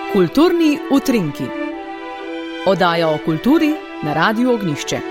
Kulturni utrinki. Oddaja o kulturi na Radiu Ognjišče.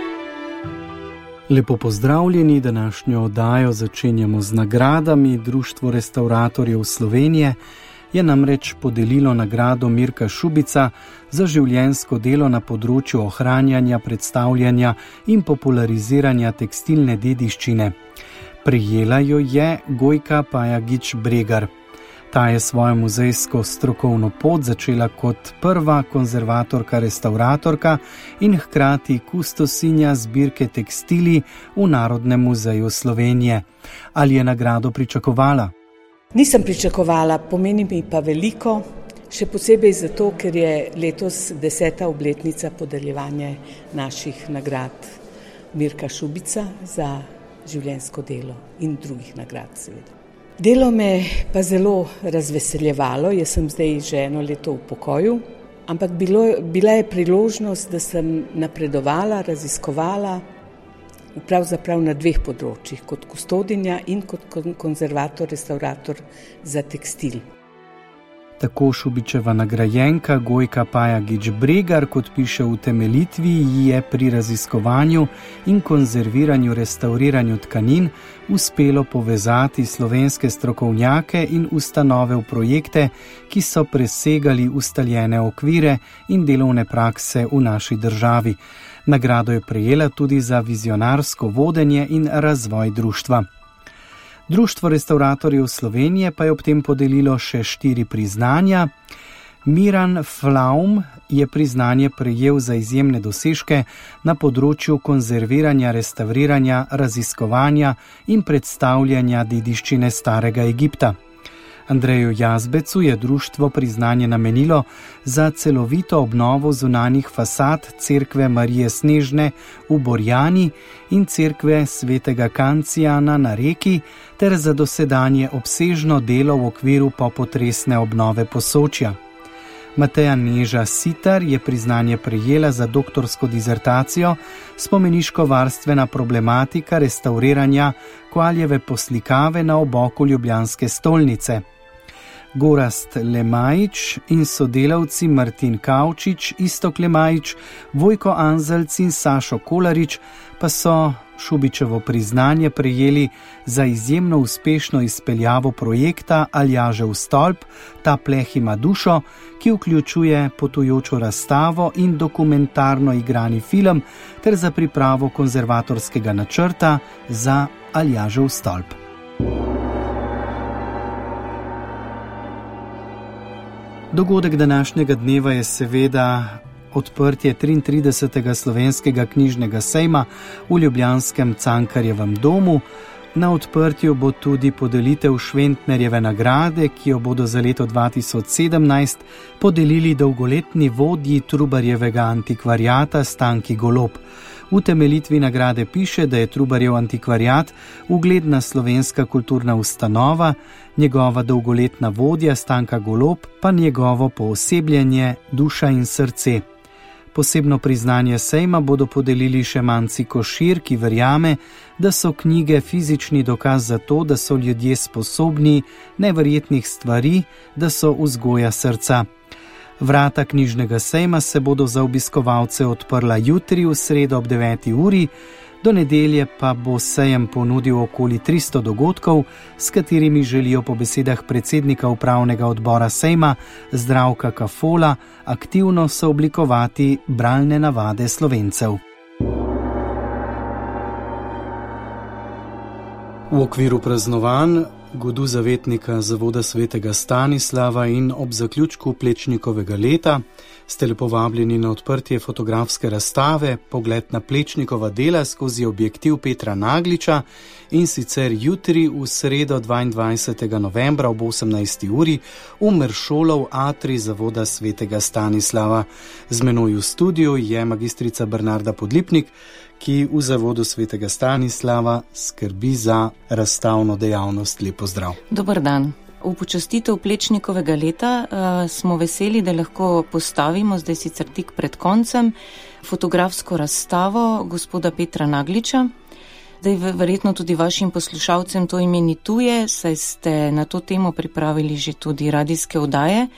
Lepo pozdravljeni, današnjo oddajo začenjamo z nagradami. Društvo restavratorjev Slovenije je namreč podelilo nagrado Mirka Šubica za življenjsko delo na področju ohranjanja, predstavljanja in populariziranja tekstilne dediščine. Prejela jo je Gojka Pajagič Bregar. Ta je svojo muzejsko strokovno pot začela kot prva konzervatorka-restavratorka in hkrati kustosinja zbirke tekstili v Narodnem muzeju Slovenije. Ali je nagrado pričakovala? Nisem pričakovala, pomeni mi pa veliko, še posebej zato, ker je letos 10. obletnica podeljevanja naših nagrad Mirka Šubica za življenjsko delo in drugih nagrad seveda. Delo me pa zelo razveseljevalo, jaz sem zdaj že 1 leto v pokoju, ampak bila je priložnost, da sem napredovala, raziskovala pravzaprav na 2 področjih, kot kustodinja in kot konzervator, restaurator za tekstil. Tako Šubičeva nagrajenka Gojka Pajagič Bregar, kot piše v utemeljitvi, ji je pri raziskovanju in konzerviranju, restauriranju tkanin uspelo povezati slovenske strokovnjake in ustanove v projekte, ki so presegali ustaljene okvire in delovne prakse v naši državi. Nagrado je prejela tudi za vizionarsko vodenje in razvoj društva. Društvo restavratorjev Slovenije pa je ob tem podelilo še 4 priznanja. Miran Flaum je priznanje prejel za izjemne dosežke na področju konzerviranja, restavriranja, raziskovanja in predstavljanja dediščine starega Egipta. Andreju Jazbecu je društvo priznanje namenilo za celovito obnovo zunanjih fasad cerkve Marije Snežne v Borjani in cerkve svetega Kancijana na Reki ter za dosedanje obsežno delo v okviru popotresne obnove Posočja. Mateja Neža Sitar je priznanje prejela za doktorsko dizertacijo Spomeniško-varstvena problematika restauriranja Koaljeve poslikave na oboku ljubljanske stolnice. Gorazd Lemajič in sodelavci Martin Kavčič, Istok Lemajič, Vojko Anzelc in Sašo Kolarič pa so Šubičevo priznanje prejeli za izjemno uspešno izpeljavo projekta Aljažev stolp, Ta pleh ima dušo, ki vključuje potujočo razstavo in dokumentarno igrani film ter za pripravo konzervatorskega načrta za Aljažev stolp. Dogodek današnjega dneva je seveda odprtje 33. slovenskega knjižnega sejma v ljubljanskem Cankarjevem domu. Na odprtju bo tudi podelitev Šventnerjeve nagrade, ki jo bodo za leto 2017 podelili dolgoletni vodji Trubarjevega antikvariata Stanki Golob. V utemeljitvi nagrade piše, da je Trubarjev antikvariat ugledna slovenska kulturna ustanova, njegova dolgoletna vodja Stanka Golob pa njegovo poosebljenje, duša in srce. Posebno priznanje sejma bodo podelili še Manci Košir, ki verjame, da so knjige fizični dokaz za to, da so ljudje sposobni neverjetnih stvari, da so vzgoja srca. Vrata knjižnega sejma se bodo za obiskovalce odprla jutri v sredo ob 9. uri, do nedelje pa bo sejem ponudil okoli 300 dogodkov, s katerimi želijo po besedah predsednika upravnega odbora sejma Zdravka Kafola aktivno sooblikovati bralne navade Slovencev. V okviru praznovanj godu zavetnika Zavoda svetega Stanislava in ob zaključku Plečnikovega leta ste lepo vabljeni na odprtje fotografske razstave Pogled na Plečnikova dela skozi objektiv Petra Nagliča, in sicer jutri v sredo 22. novembra ob 18. uri v Meršolov atrij Zavoda svetega Stanislava. Z menoj v studiu je magistrica Bernarda Podlipnik, ki v Zavodu svetega Stanislava skrbi za razstavno dejavnost. Lep pozdrav. Dober dan. V počastitev Plečnikovega leta smo veseli, da lahko postavimo, zdaj sicer tik pred koncem, fotografsko razstavo gospoda Petra Nagliča. Zdaj verjetno tudi vašim poslušalcem to ime ni tuje, saj ste na to temo pripravili že tudi radijske oddaje.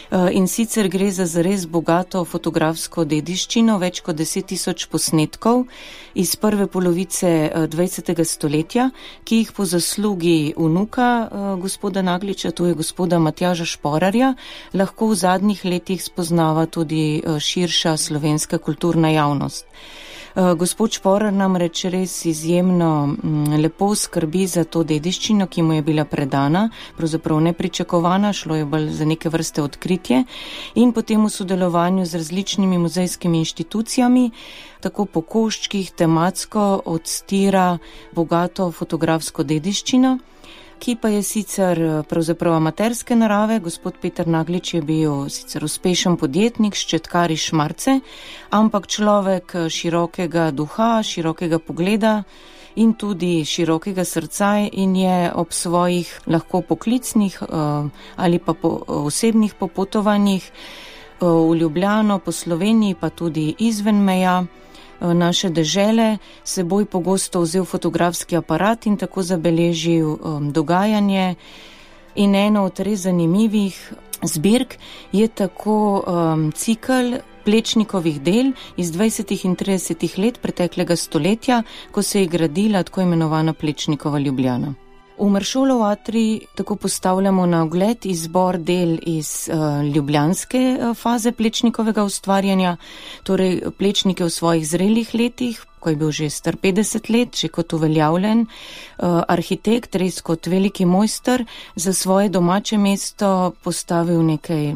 In sicer gre za zares bogato fotografsko dediščino, več kot 10 000 posnetkov iz prve polovice 20. stoletja, ki jih po zaslugi vnuka gospoda Nagliča, to je gospoda Matjaža Šporarja, lahko v zadnjih letih spoznava tudi širša slovenska kulturna javnost. Gospod Šporar namreč res izjemno lepo skrbi za to dediščino, ki mu je bila predana, pravzaprav nepričakovana, šlo je bolj za neke vrste odkritje in potem v sodelovanju z različnimi muzejskimi inštitucijami, tako po koščkih tematsko odstira bogato fotografsko dediščino, ki pa je sicer pravzaprav amaterske narave. Gospod Peter Naglič je bil sicer uspešen podjetnik, ščetkar iz Šmarce, ampak človek širokega duha, širokega pogleda in tudi širokega srca in je ob svojih lahko poklicnih ali pa osebnih popotovanjih v Ljubljano, po Sloveniji pa tudi izven meja naše dežele seboj pogosto vzel fotografski aparat in tako zabeležil dogajanje. In eno od res zanimivih zbirk je tako cikel Plečnikovih del iz 20. in 30. let preteklega stoletja, ko se je gradila tako imenovana Plečnikova Ljubljana. V Maršolov atrij tako postavljamo na ogled izbor del iz ljubljanske faze Plečnikovega ustvarjanja, torej Plečnik je v svojih zrelih letih, ko je bil že star 50 let, že kot uveljavljen arhitekt, res kot veliki mojster, za svoje domače mesto postavil nekaj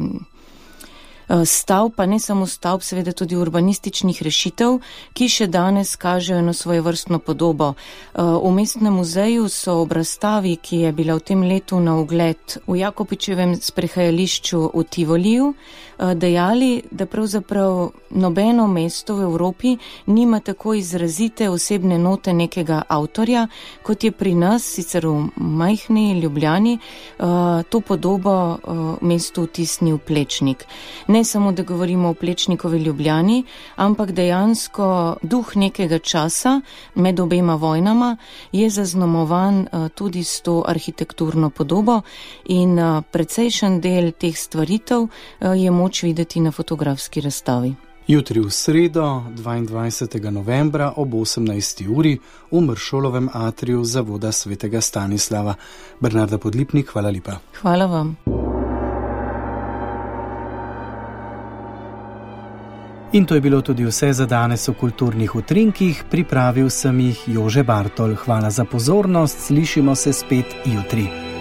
stavb, pa ne samo stavb, seveda tudi urbanističnih rešitev, ki še danes kažejo eno svojevrstno podobo. V Mestnem muzeju so ob razstavi, ki je bila v tem letu na ogled v Jakopičevem sprehajališču v Tivoliju, dejali, da pravzaprav nobeno mesto v Evropi nima tako izrazite osebne note nekega avtorja, kot je pri nas, sicer v majhni Ljubljani, to podobo mestu vtisnil Plečnik. Ne samo, da govorimo o Plečnikovi Ljubljani, ampak dejansko duh nekega časa med obema vojnama je zaznamovan tudi s to arhitekturno podobo in precejšen del teh stvaritev je moč videti na fotografski razstavi. Jutri v sredo, 22. novembra ob 18. uri v Maršolovem atriju Zavoda svetega Stanislava. Bernarda Podlipnik, hvala lepa. Hvala vam. In to je bilo tudi vse za danes v Kulturnih utrinkih. Pripravil sem jih Jože Bartol. Hvala za pozornost, slišimo se spet jutri.